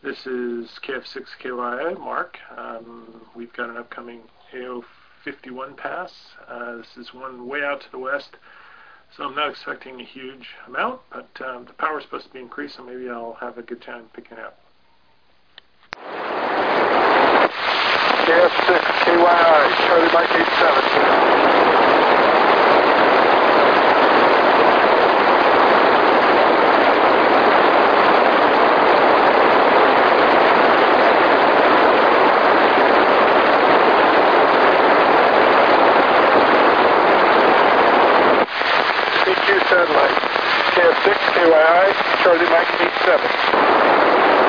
This is KF6KYI, Mark. We've got an upcoming AO51 pass. This is one way out to the west, so I'm not expecting a huge amount, but the power is supposed to be increased, so maybe I'll have a good time picking it up. KF6KYI, Charlie Mike 87. Satellite, KF6KYI, Charlie Mike 87.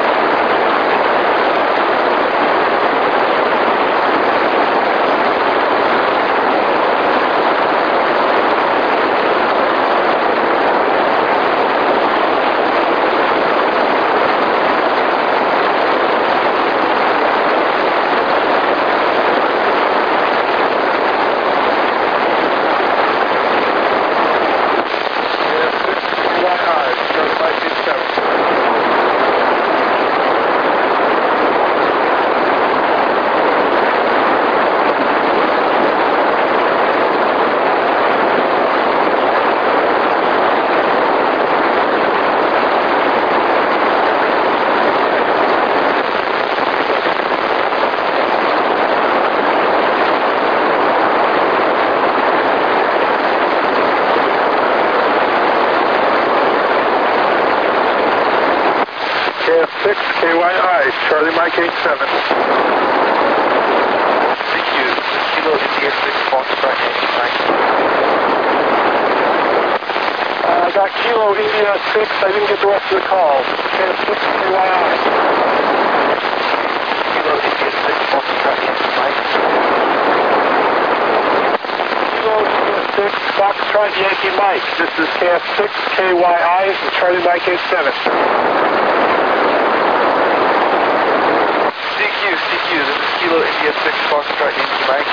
KF6KYI, Charlie Mike 87. Thank you. Kilo India 6, Foxtrot Yankee Mike. I got Kilo India 6, I didn't get the rest of the call. KF6KYI. Kilo India 6, Foxtrot Yankee Mike. Kilo India 6, Foxtrot Yankee Mike. This is KF6KYI, Charlie Mike 87. CQ, this is Kilo India 6, Foxtrot Yankee Mike.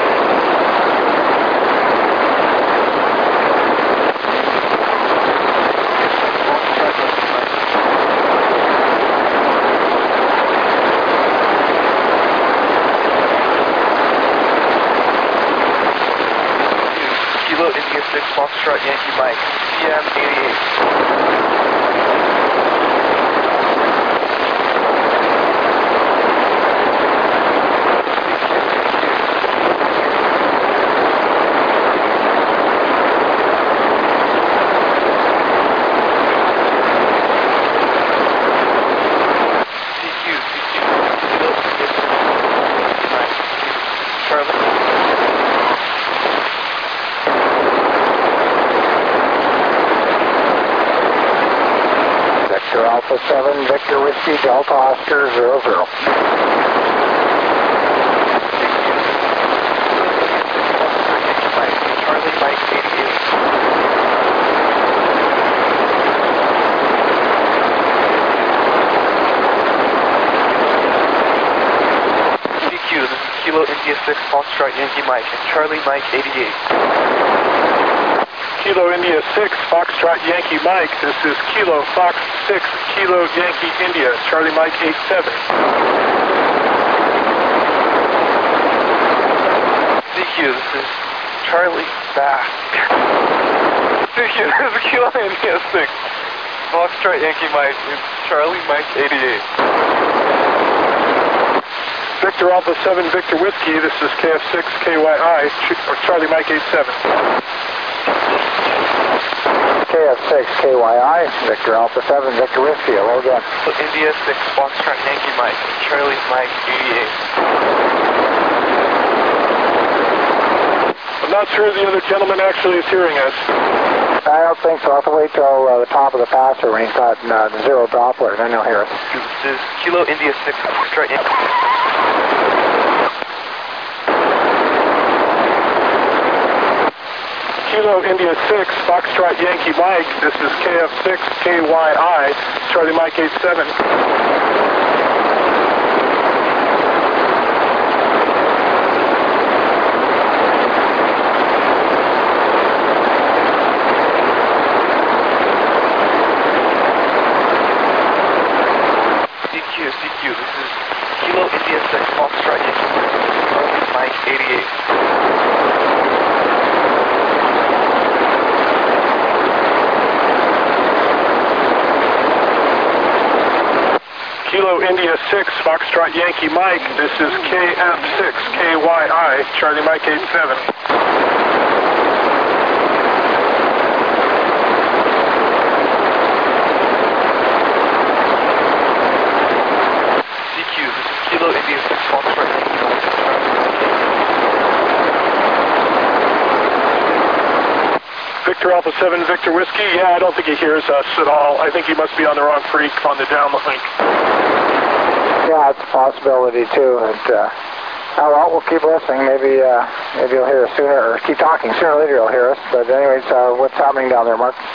Kilo India 6, Foxtrot Yankee Mike, CM 88. Victor Alpha 7, Victor Whiskey, Delta Oscar 00. Charlie Mike 88. CQ, this is Kilo India 6, Foxtrot Yankee Mike, and Charlie Mike 88. Kilo India 6, Foxtrot Yankee Mike. This is Kilo Fox 6, Kilo Yankee India, Charlie Mike 87. CQ, this is Charlie Bass. CQ, this is Kilo India 6, Foxtrot Yankee Mike, and Charlie Mike 88. Victor Alpha 7, Victor Whiskey. This is KF6KYI, Charlie Mike 87. KF6KYI, Victor Alpha 7, Victor Whiskey. Hello again. India 6, Foxtrot Yankee Mike, Charlie Mike 88. I'm not sure the other gentleman actually is hearing us. I don't think so. I'll have to wait till the top of the passer when he's got the zero Doppler, and then he'll hear us. This is Kilo India 6, Foxtrot Yankee. Kilo India 6, Foxtrot Yankee Mike. This is KF6KYI, Charlie Mike 87. Kilo India 6, Foxtrot Yankee Mike. This is KF6, KYI, Charlie Mike 87. CQ, this is Kilo India 6, Foxtrot Yankee Mike. Victor Alpha 7, Victor Whiskey. Yeah, I don't think he hears us at all. I think he must be on the wrong freak on the downlink. Yeah, it's a possibility too. And, oh well, we'll keep listening. Maybe he'll hear us sooner, or keep talking. Sooner or later he'll hear us. But anyways, what's happening down there, Mark?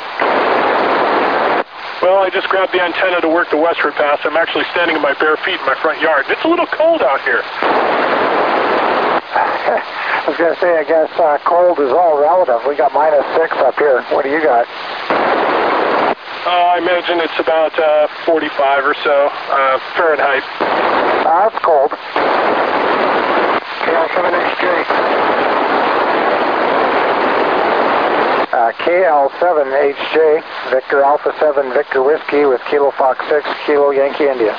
Well, I just grabbed the antenna to work the westward pass. I'm actually standing in my bare feet in my front yard. It's a little cold out here. I was going to say, I guess cold is all relative. We got -6 up here. What do you got? I imagine it's about 45 or so Fahrenheit. That's cold. KL7HJ. KL7HJ, Victor Alpha 7, Victor Whiskey with Kilo Fox 6, Kilo Yankee India.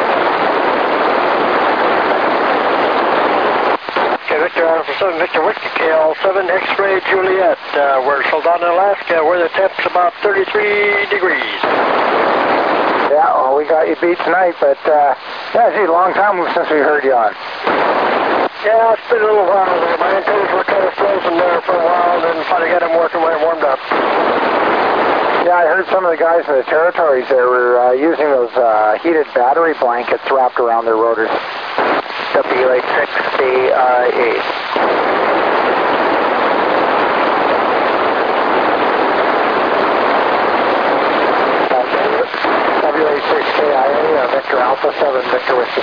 Victor Alpha 7, Victor Whiskey, KL7 X-Ray Juliet. We're Soldotna, Alaska, where the temp's about 33 degrees. Yeah, well, we got you beat tonight, but yeah, gee, a long time since we heard you on. Yeah, it's been a little while there. My antennas were kind of frozen there for a while, and then finally got them working when it warmed up. Yeah, I heard some of the guys in the territories there were using those heated battery blankets wrapped around their rotors. WA6CIA. WA6KIA, Victor Alpha 7, Victor Whiskey.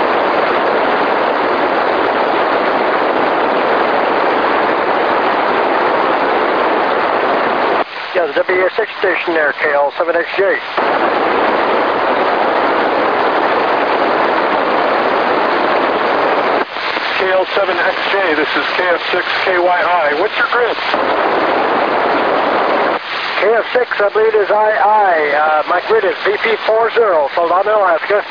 Yeah, the WA6 station there, KL7XJ. KL7XJ, this is KF6KYI. What's your grid? KF6, I believe, is II. My grid is VP40, Soldotna, Alaska.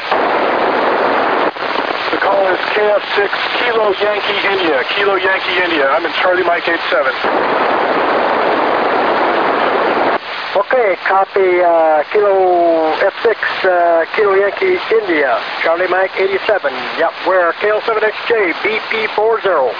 The call is KF6 Kilo Yankee India. Kilo Yankee India. I'm in Charlie Mike 87. Okay, copy Kilo F6, Kilo Yankee India, Charlie Mike 87. Yep, we're KL7XJ, BP40.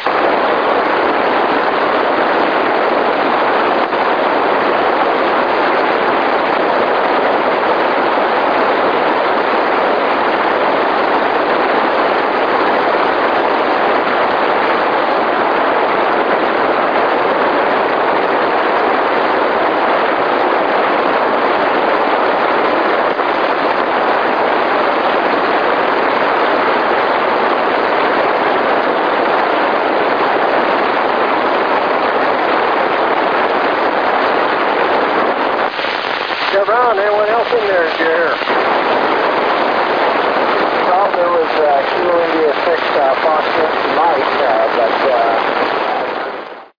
Ron, anyone else in there, did you hear? Well, there was Kilo India 6 Fox 6 Mike, but